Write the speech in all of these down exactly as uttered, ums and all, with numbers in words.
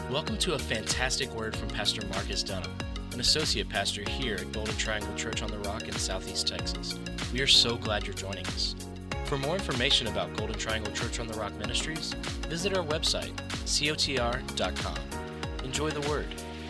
Welcome to a fantastic word from Pastor Marcus Dunham, an associate pastor here at Golden Triangle Church on the Rock in Southeast Texas. We are so glad you're joining us. For more information about Golden Triangle Church on the Rock Ministries, visit our website, C O T R dot com. Enjoy the word.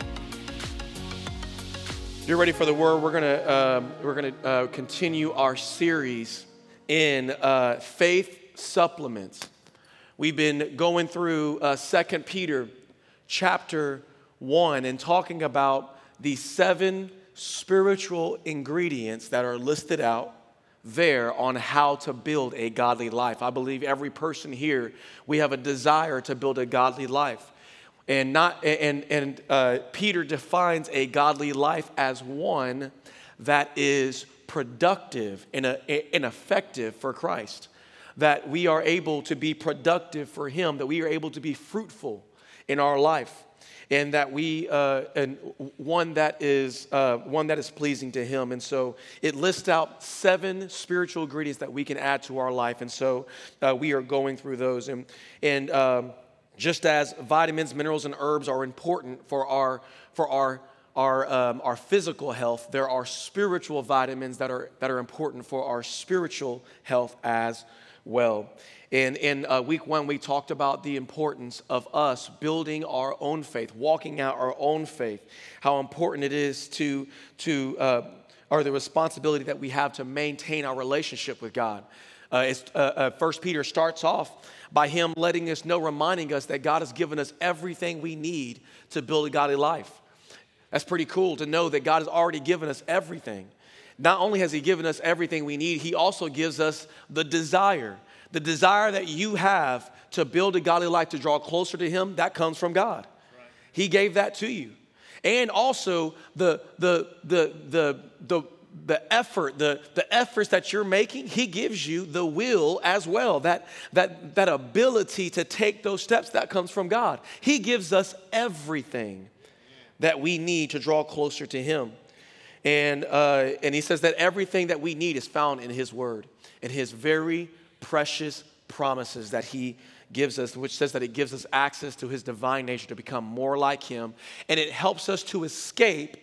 You're ready for the word. We're gonna uh, we're gonna uh, continue our series in uh, faith supplements. We've been going through uh, Second Peter chapter one and talking about the seven spiritual ingredients that are listed out there on how to build a godly life. I believe every person here, we have a desire to build a godly life. And not and and uh, Peter defines a godly life as one that is productive and, uh, and effective for Christ. That we are able to be productive for Him, that we are able to be fruitful in our life, and that we uh, and one that is uh, one that is pleasing to Him. And so it lists out seven spiritual ingredients that we can add to our life. And so uh, we are going through those. And and um, just as vitamins, minerals, and herbs are important for our for our our um, our physical health, there are spiritual vitamins that are that are important for our spiritual health as well. And in uh, week one, we talked about the importance of us building our own faith, walking out our own faith, how important it is to, to uh, or the responsibility that we have to maintain our relationship with God. Uh, it's, uh, uh, First Peter starts off by him letting us know, reminding us that God has given us everything we need to build a godly life. That's pretty cool to know that God has already given us everything. Not only has He given us everything we need, He also gives us the desire. The desire that you have to build a godly life, to draw closer to Him, that comes from God. Right. He gave that to you. And also the the the the the the effort, the, the efforts that you're making, He gives you the will as well. That that that ability to take those steps, that comes from God. He gives us everything that we need to draw closer to Him. And uh, and He says that everything that we need is found in His Word, in His very precious promises that He gives us, which says that it gives us access to His divine nature to become more like Him, and it helps us to escape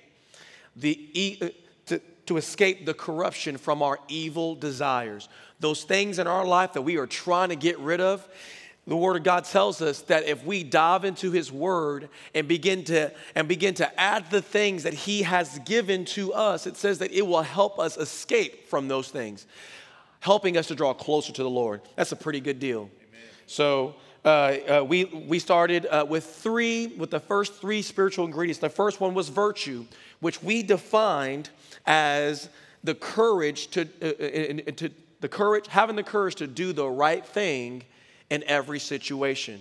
the to, to escape the corruption from our evil desires. Those things in our life that we are trying to get rid of. The Word of God tells us that if we dive into His Word and begin to and begin to add the things that He has given to us, it says that it will help us escape from those things, helping us to draw closer to the Lord. That's a pretty good deal. Amen. So uh, uh, we we started uh, with three, with the first three spiritual ingredients. The first one was virtue, which we defined as the courage to uh, uh, to the courage, having the courage to do the right thing in every situation.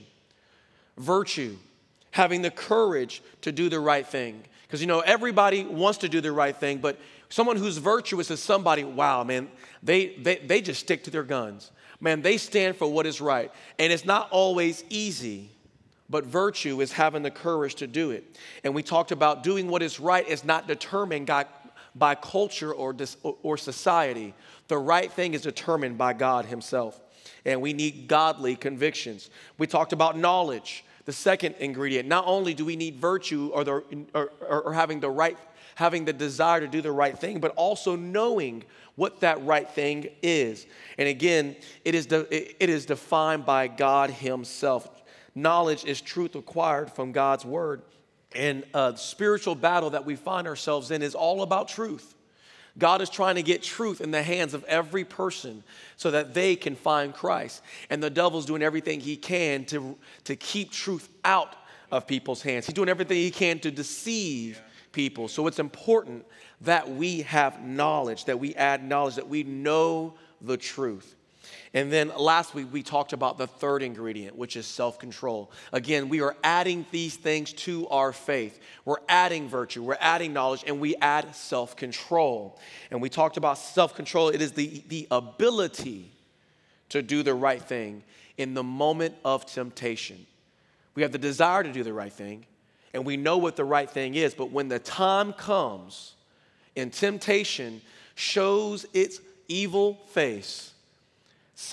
Virtue, having the courage to do the right thing. Because, you know, everybody wants to do the right thing, but someone who's virtuous is somebody, wow, man, they, they, they just stick to their guns. Man, they stand for what is right. And it's not always easy, but virtue is having the courage to do it. And we talked about doing what is right is not determined by, by culture or, dis, or society. The right thing is determined by God Himself. And we need godly convictions. We talked about knowledge, the second ingredient. Not only do we need virtue or, the, or, or, or having the right, having the desire to do the right thing, but also knowing what that right thing is. And again, it is de, it is defined by God Himself. Knowledge is truth acquired from God's Word. And a spiritual battle that we find ourselves in is all about truth. God is trying to get truth in the hands of every person so that they can find Christ. And the devil's doing everything he can to, to keep truth out of people's hands. He's doing everything he can to deceive people. So it's important that we have knowledge, that we add knowledge, that we know the truth. And then last week, we talked about the third ingredient, which is self-control. Again, we are adding these things to our faith. We're adding virtue, we're adding knowledge, and we add self-control. And we talked about self-control. It is the, the ability to do the right thing in the moment of temptation. We have the desire to do the right thing, and we know what the right thing is. But when the time comes and temptation shows its evil face,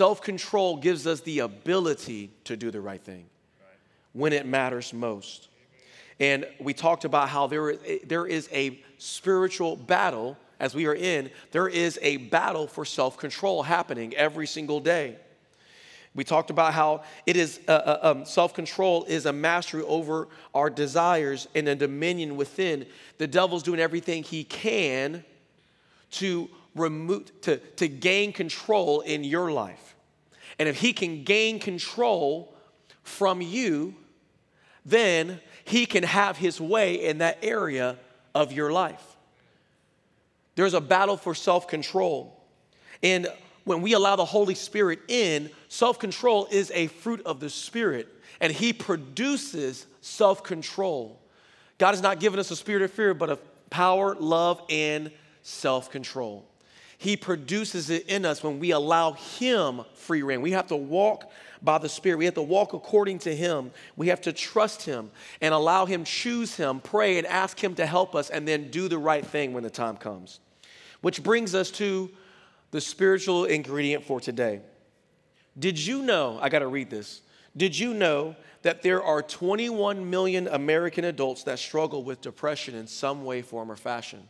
self-control gives us the ability to do the right thing when it matters most. And we talked about how there is a, there is a spiritual battle as we are in. There is a battle for self-control happening every single day. We talked about how it is uh, uh, um, self-control is a mastery over our desires and a dominion within. The devil's doing everything he can to remove, to, to gain control in your life. And if he can gain control from you, then he can have his way in that area of your life. There's a battle for self-control. And when we allow the Holy Spirit in, self-control is a fruit of the Spirit, and he produces self-control. God has not given us a spirit of fear, but of power, love, and self-control. He produces it in us when we allow him free reign. We have to walk by the Spirit. We have to walk according to him. We have to trust him and allow him, choose him, pray and ask him to help us, and then do the right thing when the time comes. Which brings us to the spiritual ingredient for today. Did you know, I got to read this. Did you know that there are twenty-one million American adults that struggle with depression in some way, form, or fashion?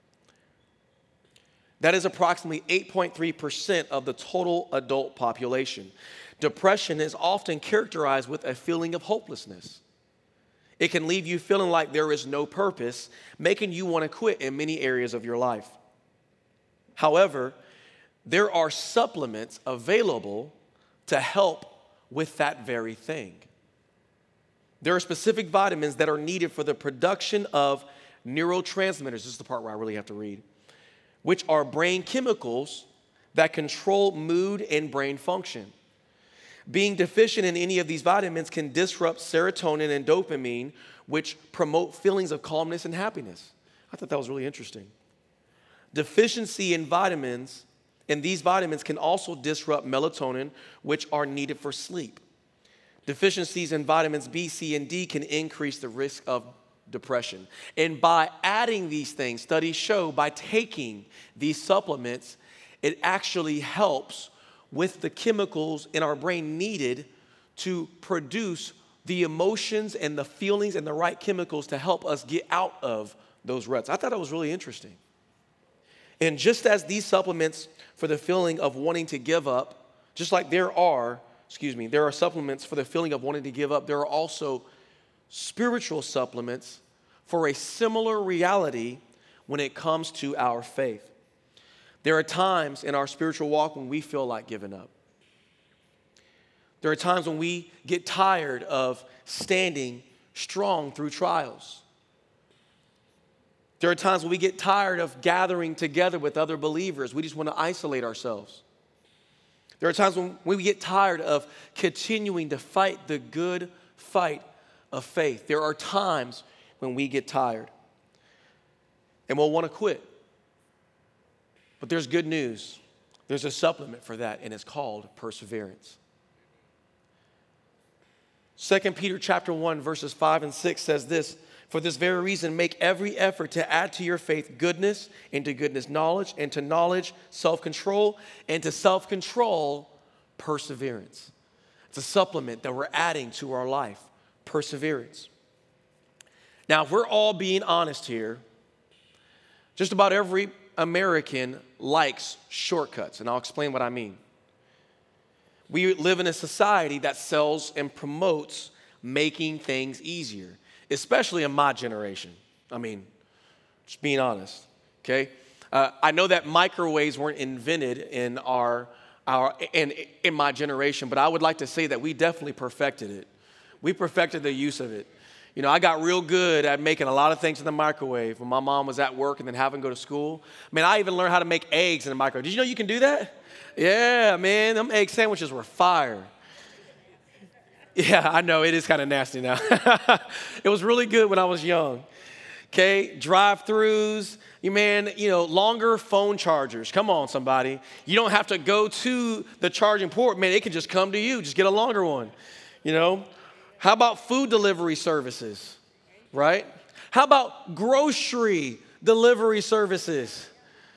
That is approximately eight point three percent of the total adult population. Depression is often characterized with a feeling of hopelessness. It can leave you feeling like there is no purpose, making you want to quit in many areas of your life. However, there are supplements available to help with that very thing. There are specific vitamins that are needed for the production of neurotransmitters. This is the part where I really have to read, which are brain chemicals that control mood and brain function. Being deficient in any of these vitamins can disrupt serotonin and dopamine, which promote feelings of calmness and happiness. I thought that was really interesting. Deficiency in vitamins, and these vitamins can also disrupt melatonin, which are needed for sleep. Deficiencies in vitamins B, C, and D can increase the risk of depression. And by adding these things, studies show by taking these supplements, it actually helps with the chemicals in our brain needed to produce the emotions and the feelings and the right chemicals to help us get out of those ruts. I thought it was really interesting. And just as these supplements for the feeling of wanting to give up, just like there are, excuse me, there are supplements for the feeling of wanting to give up, there are also spiritual supplements for a similar reality when it comes to our faith. There are times in our spiritual walk when we feel like giving up. There are times when we get tired of standing strong through trials. There are times when we get tired of gathering together with other believers. We just want to isolate ourselves. There are times when we get tired of continuing to fight the good fight of faith. There are times when we get tired and we'll want to quit. But there's good news. There's a supplement for that, and it's called perseverance. Second Peter chapter one, verses five and six says this: for this very reason, make every effort to add to your faith goodness, and to goodness knowledge, and to knowledge self-control, and to self-control perseverance. It's a supplement that we're adding to our life, perseverance. Now, if we're all being honest here, just about every American likes shortcuts, and I'll explain what I mean. We live in a society that sells and promotes making things easier, especially in my generation. I mean, just being honest, okay? Uh, I know that microwaves weren't invented in our, our in, in my generation, but I would like to say that we definitely perfected it. We perfected the use of it. You know, I got real good at making a lot of things in the microwave when my mom was at work and then having to go to school. I mean, I even learned how to make eggs in the microwave. Did you know you can do that? Yeah, man, them egg sandwiches were fire. Yeah, I know, it is kind of nasty now. It was really good when I was young. Okay, drive-thrus, you man, you know, longer phone chargers. Come on, somebody. You don't have to go to the charging port. Man, it can just come to you. Just get a longer one, you know. How about food delivery services, right? How about grocery delivery services?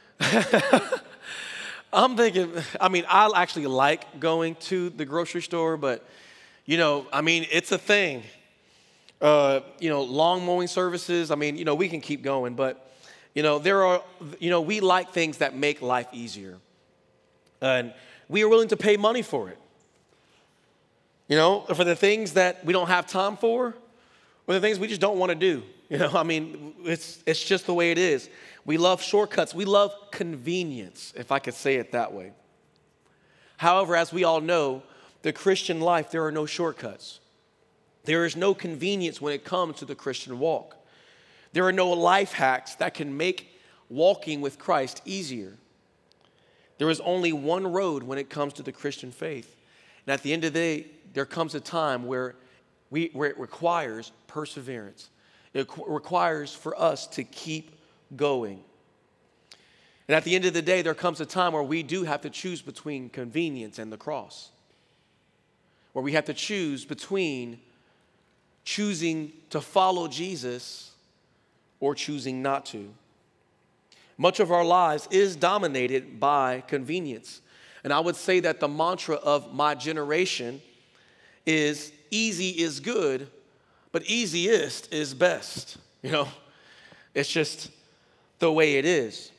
I'm thinking, I mean, I actually like going to the grocery store, but, you know, I mean, it's a thing. uh, you know, lawn mowing services. I mean, you know, we can keep going, but, you know, there are, you know, we like things that make life easier. And we are willing to pay money for it. You know, for the things that we don't have time for, or the things we just don't want to do. You know, I mean, it's it's just the way it is. We love shortcuts. We love convenience, if I could say it that way. However, as we all know, the Christian life, there are no shortcuts. There is no convenience when it comes to the Christian walk. There are no life hacks that can make walking with Christ easier. There is only one road when it comes to the Christian faith. And at the end of the day, there comes a time where, we, where it requires perseverance. It requires for us to keep going. And at the end of the day, there comes a time where we do have to choose between convenience and the cross. Where we have to choose between choosing to follow Jesus or choosing not to. Much of our lives is dominated by convenience. And I would say that the mantra of my generation is easy is good, but easiest is best. You know, it's just the way it is.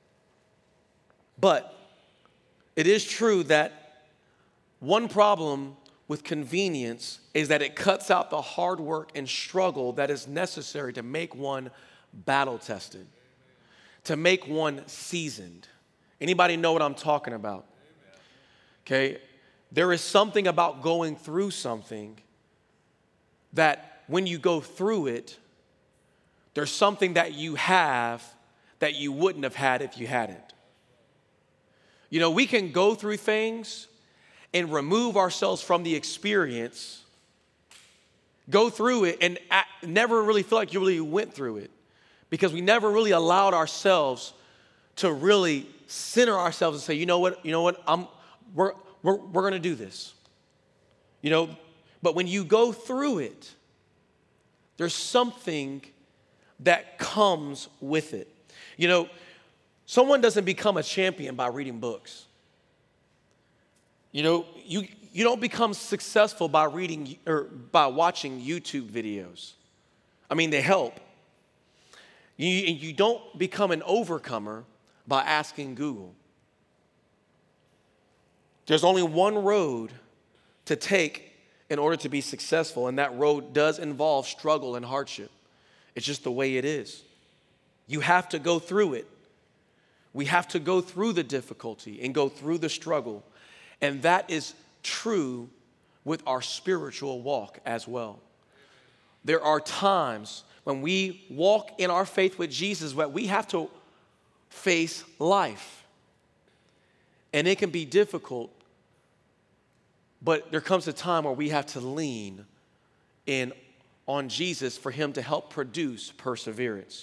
But it is true that one problem with convenience is that it cuts out the hard work and struggle that is necessary to make one battle-tested, to make one seasoned. Anybody know what I'm talking about? Okay, there is something about going through something that when you go through it, there's something that you have that you wouldn't have had if you hadn't. You know, we can go through things and remove ourselves from the experience, go through it and never really feel like you really went through it because we never really allowed ourselves to really center ourselves and say, you know what, you know what, I'm, we're, we're, we're going to do this. You know, but when you go through it, there's something that comes with it. You know, someone doesn't become a champion by reading books. You know, you, you don't become successful by reading or by watching YouTube videos. I mean, they help. You, you don't become an overcomer by asking Google. There's only one road to take in order to be successful, and that road does involve struggle and hardship. It's just the way it is. You have to go through it. We have to go through the difficulty and go through the struggle. And that is true with our spiritual walk as well. There are times when we walk in our faith with Jesus where we have to face life. And it can be difficult, but there comes a time where we have to lean in on Jesus for him to help produce perseverance.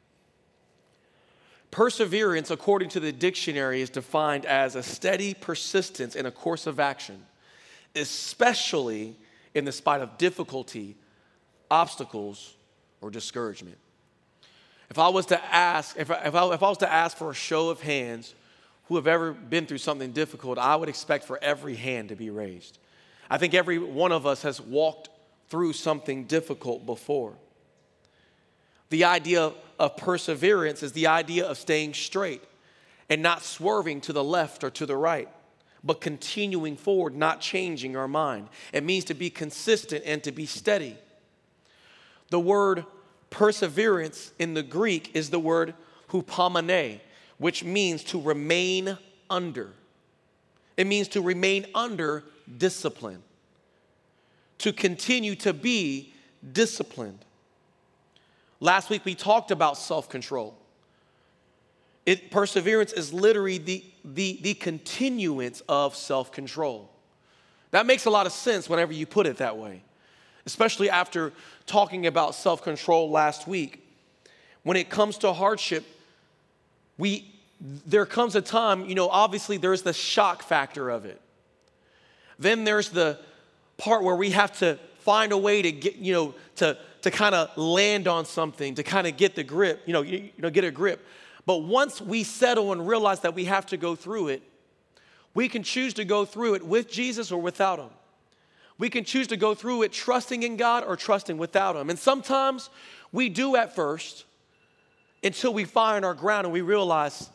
Perseverance, according to the dictionary, is defined as a steady persistence in a course of action, especially in the spite of difficulty, obstacles, or discouragement. If I was to ask, if I, if I, if I was to ask for a show of hands who have ever been through something difficult, I would expect for every hand to be raised. I think every one of us has walked through something difficult before. The idea of perseverance is the idea of staying straight and not swerving to the left or to the right, but continuing forward, not changing our mind. It means to be consistent and to be steady. The word perseverance in the Greek is the word hupomone, which means to remain under. It means to remain under discipline, to continue to be disciplined. Last week we talked about self-control. It, perseverance is literally the, the, the continuance of self-control. That makes a lot of sense whenever you put it that way, especially after talking about self-control last week. When it comes to hardship, we there comes a time, you know, obviously there's the shock factor of it. Then there's the part where we have to find a way to get, you know, to, to kind of land on something, to kind of get the grip, you know, you, you know, get a grip. But once we settle and realize that we have to go through it, we can choose to go through it with Jesus or without him. We can choose to go through it trusting in God or trusting without Him. And sometimes we do at first until we find our ground and we realize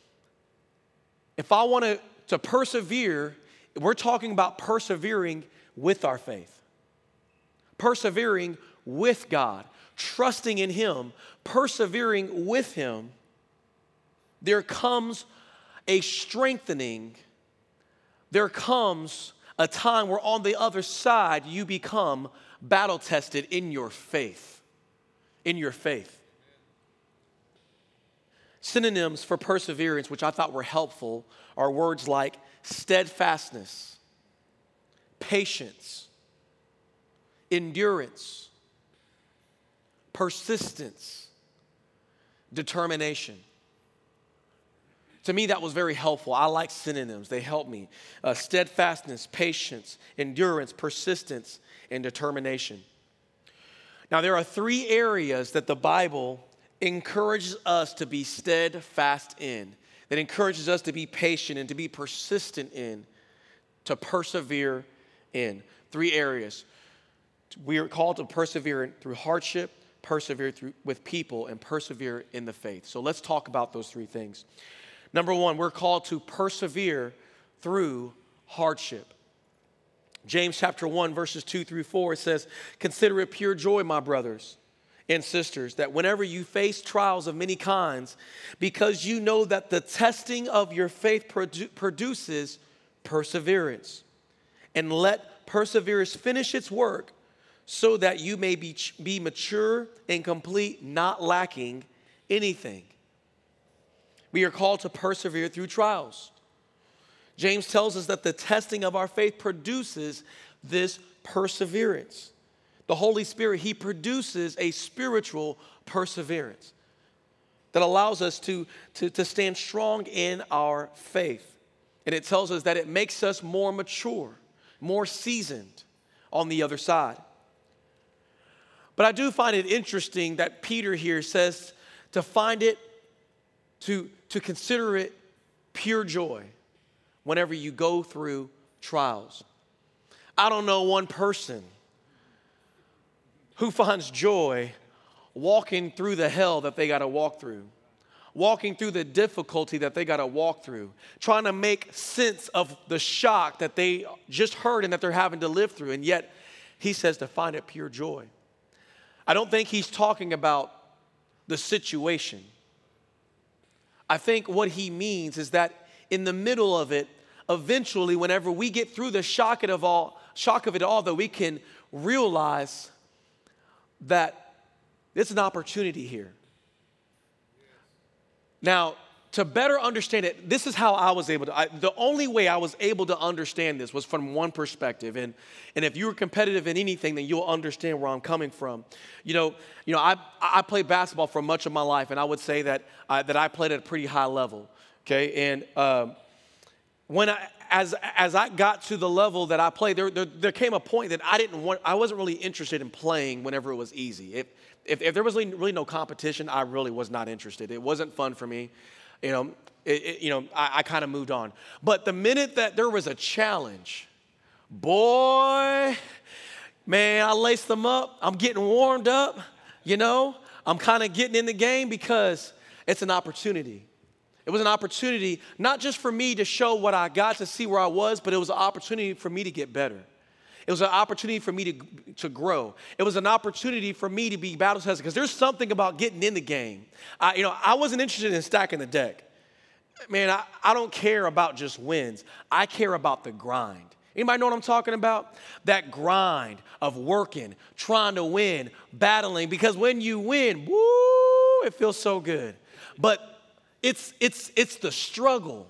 if I want to, to persevere, we're talking about persevering with our faith. Persevering with God, trusting in Him, persevering with Him. There comes a strengthening. There comes a time where on the other side you become battle tested in your faith. In your faith. Synonyms for perseverance, which I thought were helpful, are words like steadfastness, patience, endurance, persistence, determination. To me, that was very helpful. I like synonyms. They help me. Uh, steadfastness, patience, endurance, persistence, and determination. Now, there are three areas that the Bible encourages us to be steadfast in, that encourages us to be patient and to be persistent in, to persevere in. Three areas. We are called to persevere through hardship, persevere through, with people, and persevere in the faith. So let's talk about those three things. Number one, we're called to persevere through hardship. James chapter one, verses two through four, it says, "Consider it pure joy, my brothers and sisters, that whenever you face trials of many kinds, because you know that the testing of your faith produ- produces perseverance. And let perseverance finish its work, so that you may be, be mature and complete, not lacking anything." We are called to persevere through trials. James tells us that the testing of our faith produces this perseverance. The Holy Spirit, He produces a spiritual perseverance that allows us to, to, to stand strong in our faith. And it tells us that it makes us more mature, more seasoned on the other side. But I do find it interesting that Peter here says to find it, to, to consider it pure joy whenever you go through trials. I don't know one person who finds joy walking through the hell that they got to walk through, walking through the difficulty that they got to walk through, trying to make sense of the shock that they just heard and that they're having to live through. And yet, he says to find it pure joy. I don't think he's talking about the situation. I think what he means is that in the middle of it, eventually, whenever we get through the shock of all, shock of it all, that we can realize that it's an opportunity here. Now, to better understand it, this is how I was able to, I, the only way I was able to understand this was from one perspective. And, and if you're competitive in anything, then you'll understand where I'm coming from. You know, you know, I, I played basketball for much of my life, and I would say that, I, that I played at a pretty high level, okay? And um, when I, as, as I got to the level that I played, there, there, there came a point that I didn't want, I wasn't really interested in playing whenever it was easy. If, if, if there was really, really no competition, I really was not interested. It wasn't fun for me. You know, it, it, you know, I, I kind of moved on. But the minute that there was a challenge, boy, man, I laced them up. I'm getting warmed up, you know. I'm kind of getting in the game because it's an opportunity. It was an opportunity not just for me to show what I got, to see where I was, but it was an opportunity for me to get better. It was an opportunity for me to, to grow. It was an opportunity for me to be battle tested, because there's something about getting in the game. I, you know, I wasn't interested in stacking the deck. Man, I, I don't care about just wins. I care about the grind. Anybody know what I'm talking about? That grind of working, trying to win, battling, because when you win, woo, it feels so good. But it's it's it's the struggle.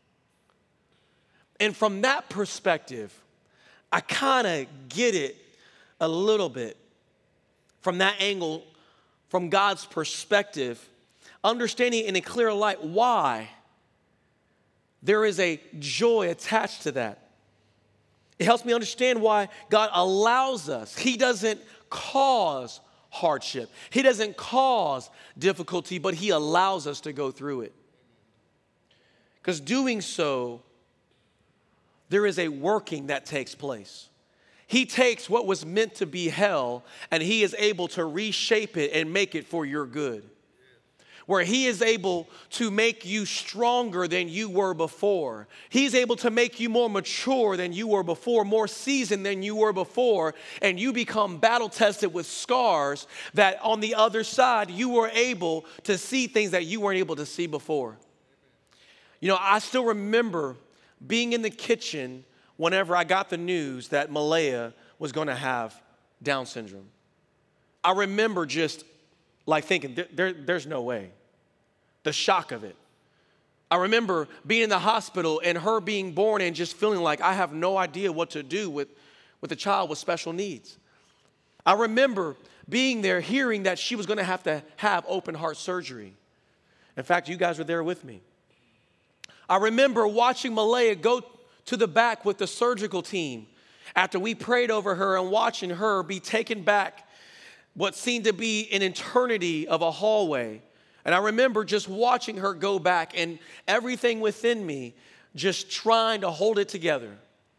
And from that perspective, I kind of get it a little bit from that angle, from God's perspective, understanding in a clear light why there is a joy attached to that. It helps me understand why God allows us. He doesn't cause hardship. He doesn't cause difficulty, but He allows us to go through it. Because doing so, there is a working that takes place. He takes what was meant to be hell and he is able to reshape it and make it for your good. Where he is able to make you stronger than you were before. He's able to make you more mature than you were before, more seasoned than you were before, and you become battle tested with scars that on the other side you were able to see things that you weren't able to see before. You know, I still remember being in the kitchen whenever I got the news that Malaya was going to have Down syndrome. I remember just like thinking, there, there, there's no way. The shock of it. I remember being in the hospital and her being born and just feeling like I have no idea what to do with, with a child with special needs. I remember being there hearing that she was going to have to have open heart surgery. In fact, you guys were there with me. I remember watching Malaya go to the back with the surgical team after we prayed over her and watching her be taken back what seemed to be an eternity of a hallway. And I remember just watching her go back and everything within me just trying to hold it together.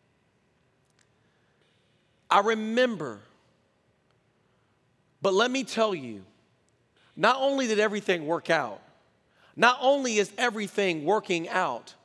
I remember, but let me tell you, not only did everything work out, not only is everything working out,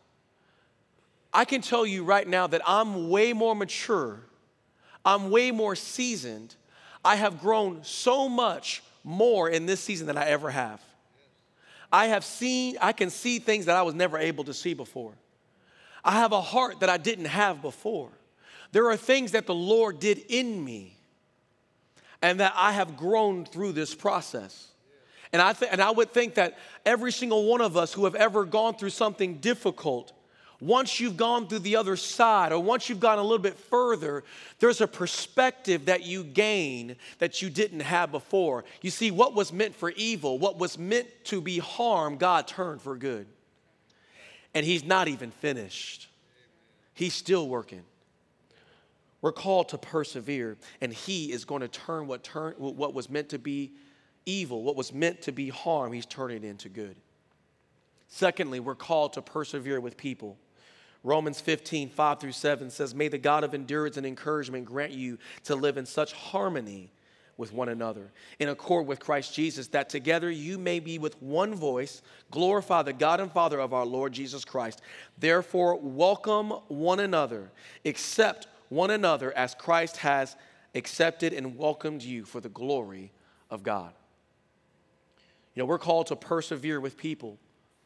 I can tell you right now that I'm way more mature, I'm way more seasoned. I have grown so much more in this season than I ever have. I have seen, I can see things that I was never able to see before. I have a heart that I didn't have before. There are things that the Lord did in me and that I have grown through this process. And I, th- and I would think that every single one of us who have ever gone through something difficult, once you've gone through the other side or once you've gone a little bit further, there's a perspective that you gain that you didn't have before. You see, what was meant for evil, what was meant to be harm, God turned for good. And he's not even finished. He's still working. We're called to persevere, and he is going to turn what, turn what was meant to be evil, what was meant to be harm, he's turning it into good. Secondly, we're called to persevere with people. Romans fifteen, five through seven says, may the God of endurance and encouragement grant you to live in such harmony with one another, in accord with Christ Jesus, that together you may be with one voice, glorify the God and Father of our Lord Jesus Christ. Therefore, welcome one another, accept one another as Christ has accepted and welcomed you for the glory of God. You know, we're called to persevere with people.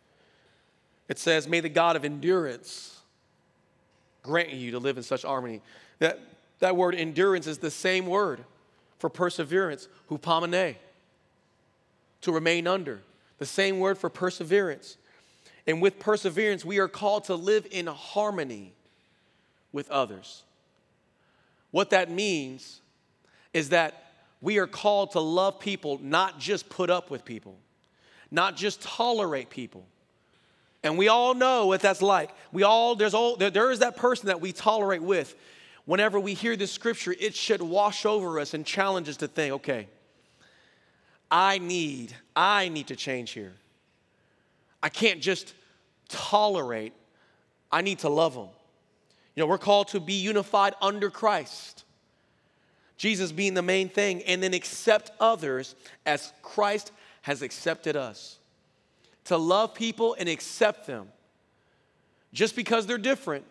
It says, may the God of endurance grant you to live in such harmony. That, that word endurance is the same word for perseverance, hupomene, to remain under. The same word for perseverance. And with perseverance, we are called to live in harmony with others. What that means is that we are called to love people, not just put up with people, not just tolerate people. And we all know what that's like. We all, there's all, there, there is that person that we tolerate with. Whenever we hear this scripture, it should wash over us and challenge us to think, okay, I need, I need to change here. I can't just tolerate. I need to love them. You know, we're called to be unified under Christ. Jesus being the main thing, and then accept others as Christ has accepted us. To love people and accept them. Just because they're different.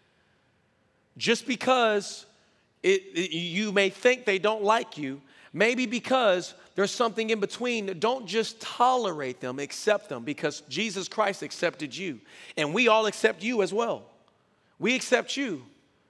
Just because it, it, you may think they don't like you. Maybe because there's something in between. Don't just tolerate them, accept them. Because Jesus Christ accepted you. And we all accept you as well. We accept you.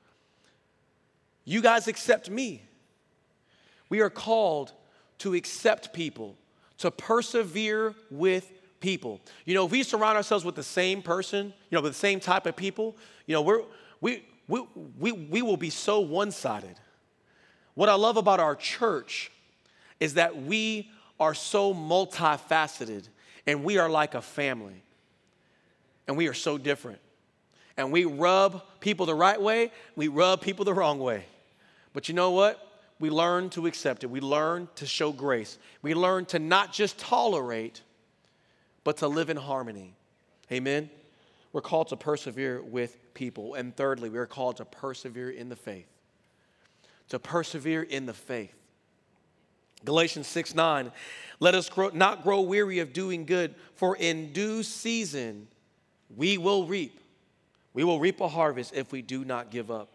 You guys accept me. We are called to accept people. To persevere with people. You know, if we surround ourselves with the same person, you know, with the same type of people, you know, we're, we, we, we, we will be so one-sided. What I love about our church is that we are so multifaceted and we are like a family. And we are so different. And we rub people the right way, we rub people the wrong way. But you know what? We learn to accept it. We learn to show grace. We learn to not just tolerate, but to live in harmony. Amen? We're called to persevere with people. And thirdly, we're called to persevere in the faith. to persevere in the faith. Galatians six nine, let us grow, not grow weary of doing good, for in due season we will reap. We will reap a harvest if we do not give up.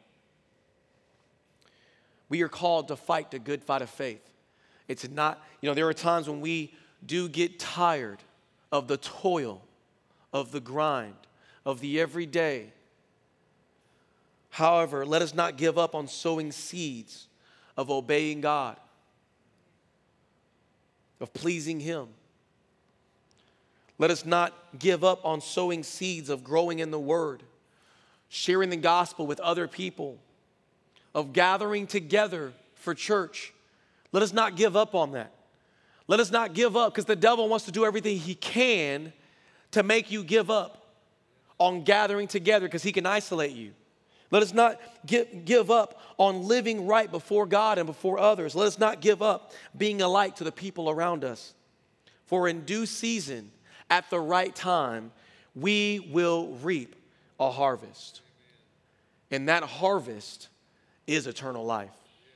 We are called to fight the good fight of faith. It's not, you know, there are times when we do get tired of the toil, of the grind, of the everyday. However, let us not give up on sowing seeds of obeying God, of pleasing Him. Let us not give up on sowing seeds of growing in the Word, sharing the gospel with other people, of gathering together for church. Let us not give up on that. Let us not give up, because the devil wants to do everything he can to make you give up on gathering together, because he can isolate you. Let us not give, give up on living right before God and before others. Let us not give up being a light to the people around us. For in due season, at the right time, we will reap a harvest. And that harvest is eternal life.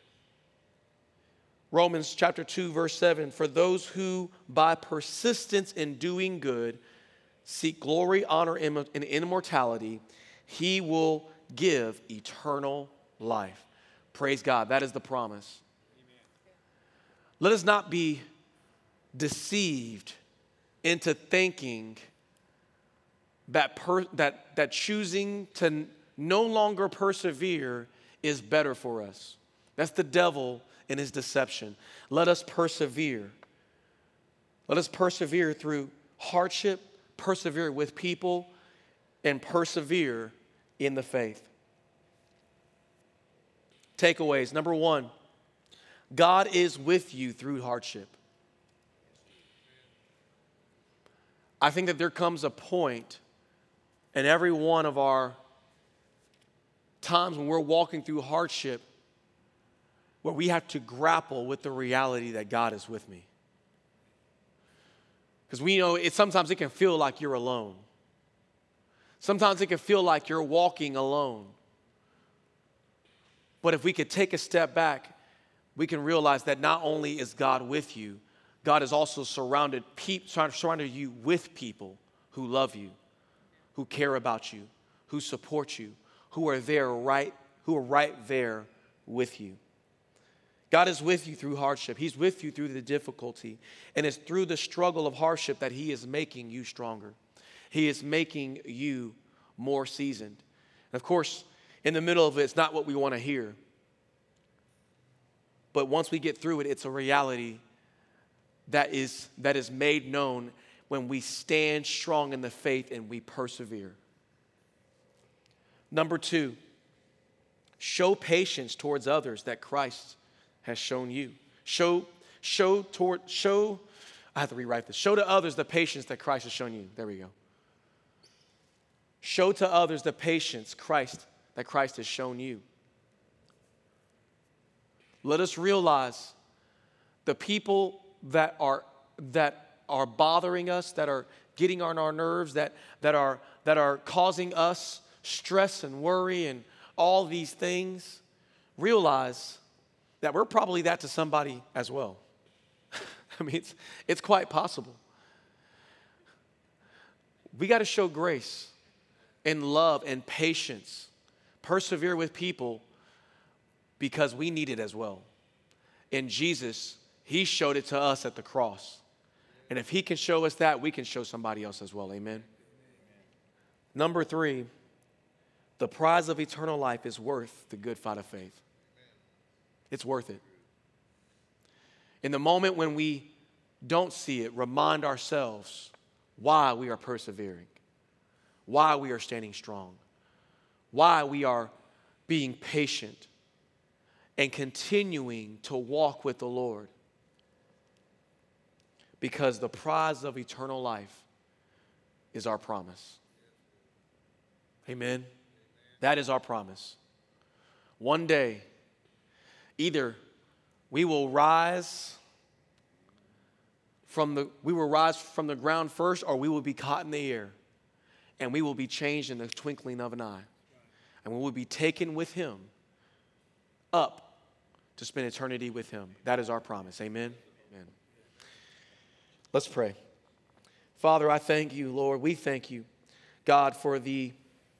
Romans chapter two, verse seven, for those who by persistence in doing good seek glory, honor, and immortality, He will give eternal life. Praise God. That is the promise. Amen. Let us not be deceived into thinking that, per, that, that choosing to no longer persevere is better for us. That's the devil in his deception. Let us persevere. Let us persevere through hardship, persevere with people, and persevere in the faith. Takeaways. Number one, God is with you through hardship. I think that there comes a point in every one of our times when we're walking through hardship where we have to grapple with the reality that God is with me. Because we know it sometimes it can feel like you're alone. Sometimes it can feel like you're walking alone. But if we could take a step back, we can realize that not only is God with you, God has also surrounded, pe- surrounded you with people who love you, who care about you, who support you, who are there right, who are right there with you. God is with you through hardship. He's with you through the difficulty. And it's through the struggle of hardship that He is making you stronger. He is making you more seasoned. And of course, in the middle of it, it's not what we want to hear. But once we get through it, it's a reality that is, that is made known when we stand strong in the faith and we persevere. Number two, show patience towards others that Christ has shown you. Show, show toward, show, I have to rewrite this. Show to others the patience that Christ has shown you. There we go. Show to others the patience Christ that Christ has shown you. Let us realize the people that are that are bothering us, that are getting on our nerves, that that are that are causing us stress and worry and all these things, realize that we're probably that to somebody as well. I mean, it's it's quite possible. We got to show grace and love and patience. Persevere with people because we need it as well. And Jesus, He showed it to us at the cross. And if He can show us that, we can show somebody else as well. Amen? Amen. Number three, the prize of eternal life is worth the good fight of faith. Amen. It's worth it. In the moment when we don't see it, remind ourselves why we are persevering, why we are standing strong, why we are being patient and continuing to walk with the Lord. Because the prize of eternal life is our promise. Amen? Amen. That is our promise. One day, either we will rise from the we will rise from the ground first, or we will be caught in the air, and we will be changed in the twinkling of an eye. And we will be taken with Him up to spend eternity with him. That is our promise. Amen. Amen. Let's pray. Father, I thank you, Lord. We thank you, God, for the,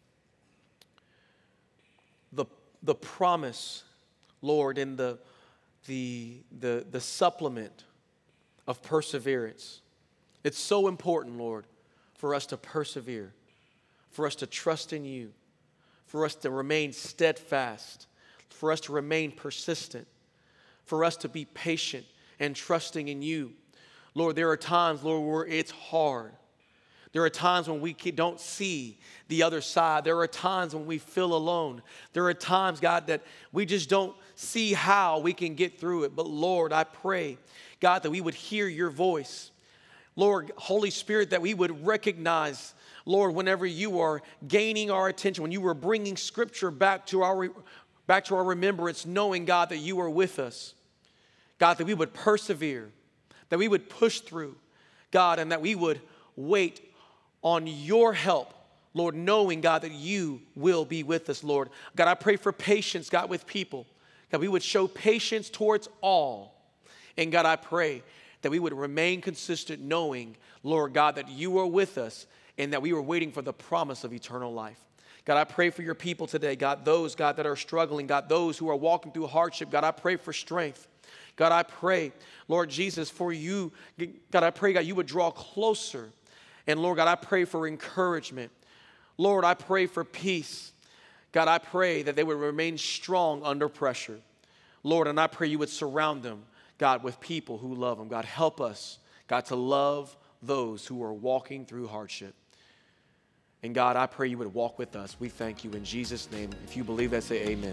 the, the promise, Lord, and the, the, the, the supplement of perseverance. It's so important, Lord, for us to persevere, for us to trust in you, for us to remain steadfast, for us to remain persistent, for us to be patient and trusting in you. Lord, there are times, Lord, where it's hard. There are times when we don't see the other side. There are times when we feel alone. There are times, God, that we just don't see how we can get through it. But Lord, I pray, God, that we would hear your voice. Lord, Holy Spirit, that we would recognize, Lord, whenever you are gaining our attention, when you are bringing Scripture back to our, back to our remembrance, knowing, God, that you are with us. God, that we would persevere, that we would push through, God, and that we would wait on your help, Lord, knowing, God, that you will be with us, Lord. God, I pray for patience, God, with people. God, we would show patience towards all. And God, I pray that we would remain consistent, knowing, Lord God, that you are with us and that we are waiting for the promise of eternal life. God, I pray for your people today, God, those, God, that are struggling, God, those who are walking through hardship. God, I pray for strength. God, I pray, Lord Jesus, for you. God, I pray, God, you would draw closer. And Lord God, I pray for encouragement. Lord, I pray for peace. God, I pray that they would remain strong under pressure. Lord, and I pray you would surround them, God, with people who love them. God, help us, God, to love those who are walking through hardship. And God, I pray you would walk with us. We thank you in Jesus' name. If you believe that, say amen.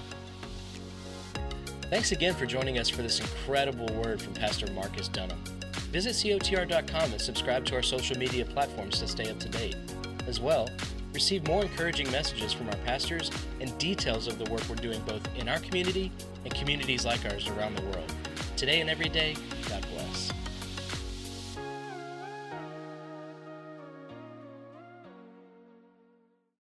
Thanks again for joining us for this incredible word from Pastor Marcus Dunham. Visit C O T R dot com and subscribe to our social media platforms to stay up to date. As well, receive more encouraging messages from our pastors and details of the work we're doing both in our community and communities like ours around the world. Today and every day, God bless.